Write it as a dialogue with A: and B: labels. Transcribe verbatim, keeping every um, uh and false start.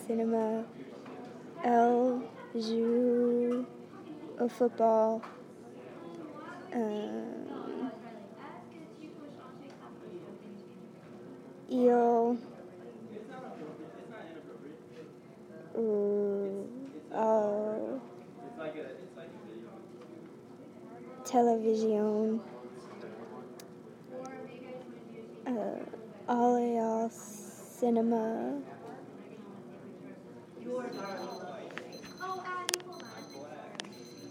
A: cinéma. Elle joue au football. Euh, il ou euh, télévision. Euh, aller au cinéma.